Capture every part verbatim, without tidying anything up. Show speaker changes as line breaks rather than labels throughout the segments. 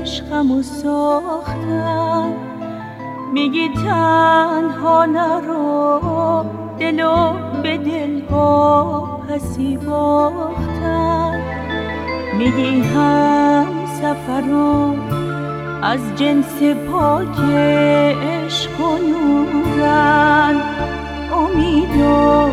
عشقمو ساختن، میگی تنها نرو، دلو به دل با پسی باختن. میگی هم سفران از جنس پاک عشق و نورن، امید و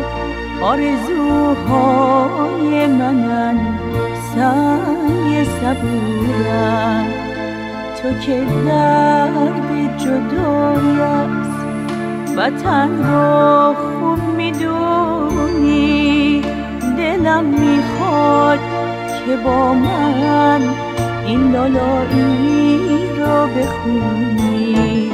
آرزوهای منن، سنگ صبورن. تو که درد جدایی است وطن رو خوب میدونی، دلم میخواد که با من این لالایی رو بخونی.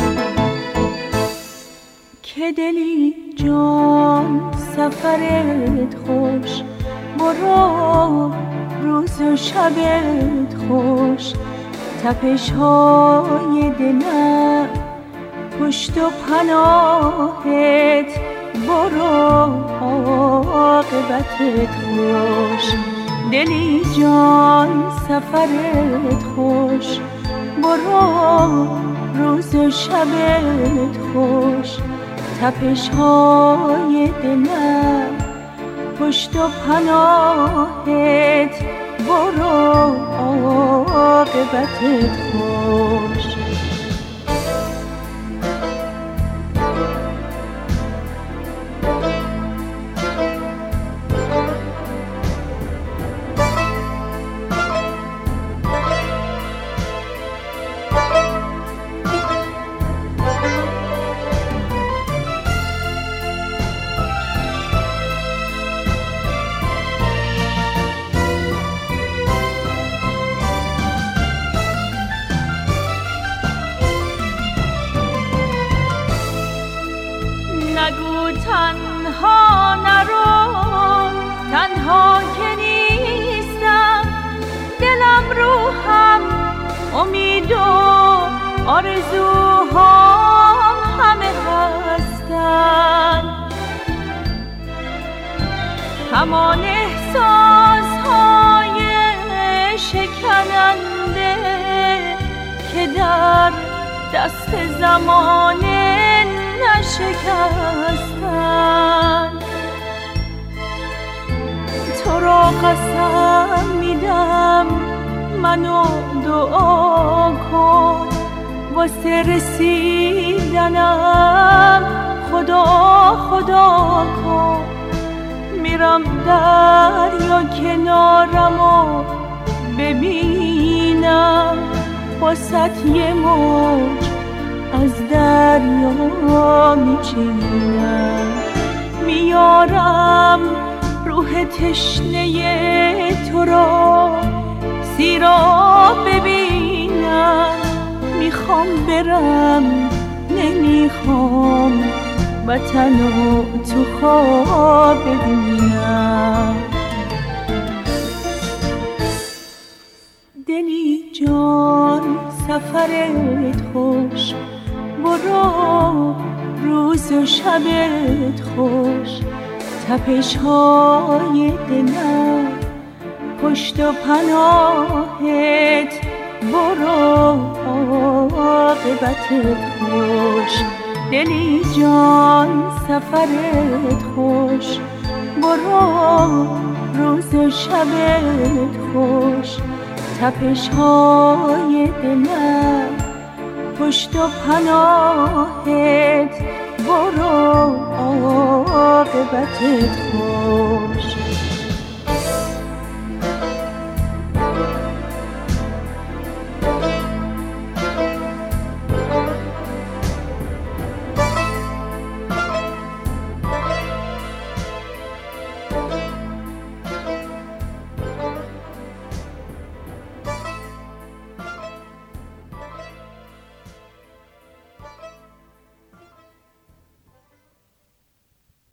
که دلی جان سفرت خوش، برو روز و شبت خوش. تپش های دلم پشت و پناهت، برو عاقبتت خوش. دلی جان سفرت خوش، برو روز و شبت خوش. تپش های دلم پشت و پناهت، برو عاقبتت خوش. نگو تنها نرو، تنها که نیستم، دلم روحم امید و آرزوهام همه هستن. همان احساسهای شکننده که در دست زمانه نشکستن. تو را قسم میدم منو دعا کن، واسه رسیدنم خدا خدا کن. میرم دریا کنارمو ببینم، واسه یه موج از دریا میچینم. میارم روح تشنه تو را سیراب ببینم. میخوام برم نمیخوام وطنو تو خواب ببینم. دلی جان سفرت خوش، برو روز و شبت خوش. تپش های دلم پشت و پناهت، برو عاقبتت خوش. دلی جان سفرت خوش، برو روز و شبت خوش. تپش های دلم پشت و پناهت، برو عاقبتت خوش.